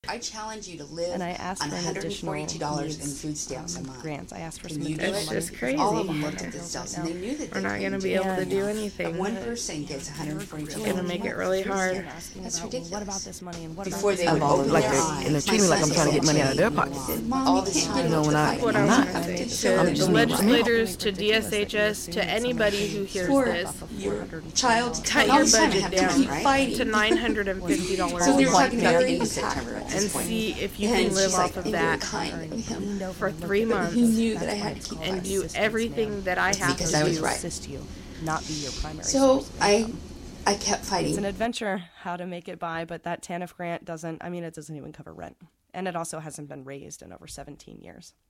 I challenge you to live And I asked on for an additional $142 in food stamps a month. grants. I asked for Can some you do additional it? money. It's just because crazy. All of them I looked don't at this know stuff right and they now. knew that We're they not going to couldn't be able to do enough. anything. But one person gets $142. It's gonna make it really hard. Asking That's about, ridiculous. What about this money and what Before about they this would money? open like their they're- eyes. and they're treating me like I'm trying to get money out of their pocket. All the time. You know, when I- What I'm I was not. going to say I'm to just the being legislators, to DSHS, to anybody who hears For this, your child. cut all your the time I budget have to down keep fighting. to $950 So a they're month talking about the end of September at and this point. see if you And can live she's off like, of "I'm very that kind of him." for 3 months He knew that I had to keep and do fighting. everything that I have because to I was do. right. Assist you, not be your primary So source of income. I kept It's fighting. an adventure how to make it by, but that TANF grant doesn't, it doesn't even cover rent. And it also hasn't been raised in over 17 years.